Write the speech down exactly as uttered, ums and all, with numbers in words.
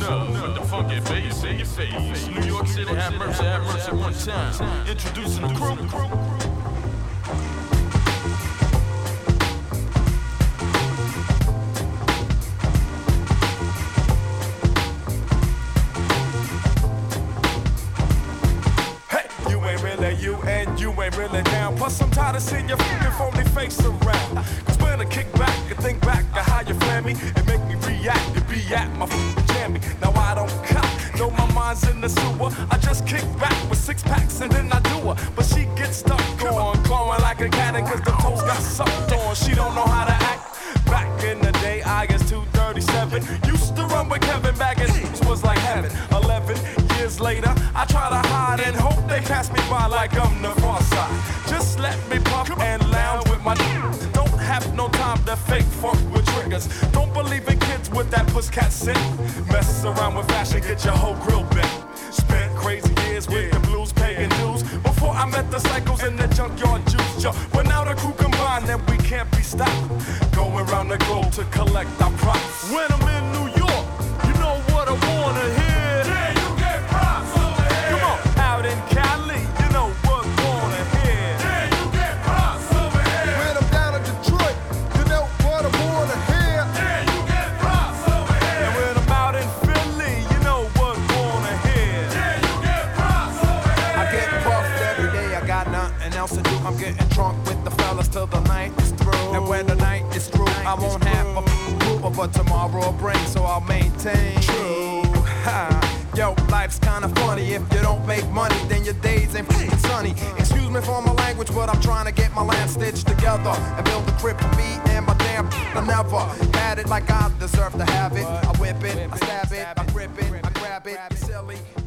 up with the funky bass in your face. New York City, have mercy, have mercy one time. Introducing the crew. You and you ain't really down. Plus I'm tired of seeing your fucking phony face around. Cause when I kick back and think back of how you flam me, it make me react to be at my fucking jammy. Now I don't cop, know my mind's in the sewer. I just kick back with six packs and then I do her. But she gets stuck on, clawing like a cat cause the toes got sucked on. She don't know how to act. Back in the day, I guess two thirty-seven. Used to run with Kevin back and it was like heaven. Eleven years later, I try to hide and hope they pass me by like I'm the far side. Just let me puff and lounge with my d- Don't have no time to fake funk with triggers. Don't believe in kids with that pusscat sick. Mess around with fashion, get your whole grill bent. Spent crazy years with the blues paying dues before I met the cycles in the junkyard juice jar. But now the crew combined and we can't be stopped. Going around the globe to collect our props. When I'm in New York, you know what I wanna hear. Yeah, you get props over here. Come on, out in Cali, you know what I wanna hear. Yeah, you get props over here. When I'm down in Detroit, you know what I wanna hear. Yeah, you get props over here. And when I'm out in Philly, you know what I wanna hear. Yeah, you get props over here. I get puffed every day, I got nothing else to do. I'm getting drunk with the fellas till the night is through. And when the night is through, I won't have a Uber, but tomorrow will bring, so I'll maintain. True. Ha. Yo, life's kinda funny. If you don't make money, then your days ain't f***ing sunny. Excuse me for my language, but I'm trying to get my land stitched together and build a crib for me and my damn. I never had it like I deserve to have it. I whip it, I stab it, I grip it, I grab it. It's silly.